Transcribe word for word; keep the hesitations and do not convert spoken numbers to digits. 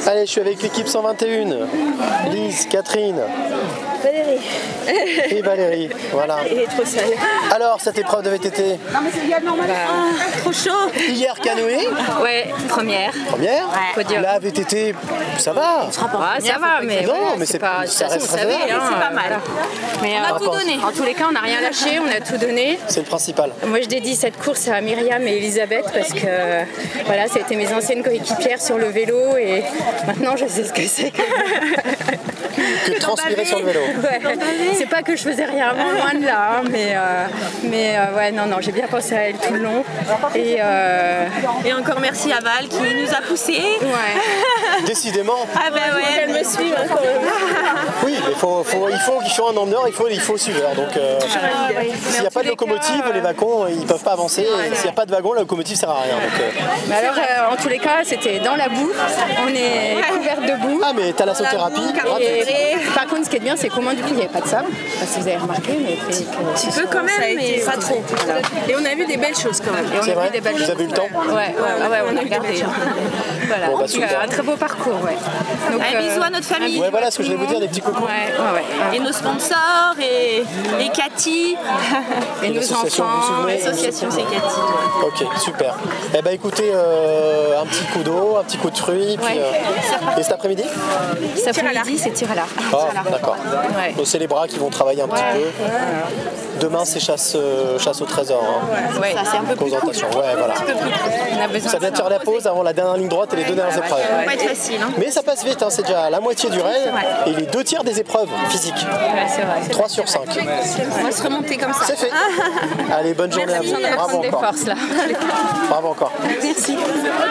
Allez, je suis avec l'équipe cent vingt et un. Lise, Catherine. Valérie. Et Valérie, voilà. Il est trop sale. Alors, cette épreuve de V T T? Bah, trop chaud. Hier, canoë. Ouais, première. Première. Ouais. Podium. La V T T, ça va. Ah, ça va, mais Non, voilà, mais c'est pas. ça de toute reste façon, vous savez, raisonnable. hein, C'est pas mal. voilà. Mais On a euh, tout donné. En tous les cas, on n'a rien lâché, on a tout donné. C'est le principal. Moi, je dédie cette course à Myriam et Elisabeth parce que voilà, ça a été mes anciennes coéquipières sur le vélo et maintenant je sais ce que c'est que, Que transpirer sur le vélo. ouais. C'est pas que je faisais rien avant, loin de là, hein, mais, euh, mais euh, ouais, non, non, j'ai bien pensé à elle tout le long. Et, euh, Et encore merci à Val qui nous a poussés. ouais. Décidément. Ah bah ouais. Elle me suit hein, quand même. Oui, il faut, faut, il faut, il faut un emmeneur, il faut, il faut suiveur. Donc, euh, s'il n'y a pas de locomotive, les wagons, ils peuvent pas avancer. Et s'il n'y a pas de wagon, la locomotive sert à rien. Donc, euh, Mais alors, euh, en tous les cas, c'était dans la boue. On est couverte de boue. Ah, mais t'as la sauterapie. Et, par contre, ce qui est bien, c'est qu'au moins, du coup, il n'y avait pas de sable. Je sais pas si vous avez remarqué, mais il fait que Un peu quand même, mais pas trop. Et on a vu des belles choses quand même. Et on C'est a vrai vu des belles Vous choses. avez eu le temps? Ouais, ouais, ouais, ouais, on a regardé. Voilà, Bon, bah, donc, super. euh, un très beau parcours, ouais. Donc, Un bisou à notre famille. Ouais, voilà ce que je voulais vous dire, des petits coucous. Ouais, ouais, ouais. Et nos sponsors, et, et Cathy. Et nos l'association, vous vous enfants. souvenez? L'association, c'est Cathy. Ok, super. Eh ben écoutez, euh, un petit coup d'eau, un petit coup de fruits, puis, Ouais. euh, et cet après-midi? Cet après-midi, c'est tir à l'arc. Ah, d'accord. Ouais. Donc c'est les bras qui vont travailler un petit Ouais. peu. Demain, c'est chasse, euh, chasse au trésor. Hein. Ouais, ça, c'est un peu plus cool. Concentration, ouais, voilà. On a besoin Ça vient de faire la pause avant la dernière ligne droite et les deux dernières épreuves. Ça va pas être facile. Hein. Mais ça passe vite, hein, c'est déjà la moitié du raid et les deux tiers des épreuves physiques. Ouais, c'est vrai. trois sur cinq. On va se remonter comme ça. C'est fait. Allez, bonne journée à vous. On a Bravo besoin des encore. forces là. Bravo encore. Merci.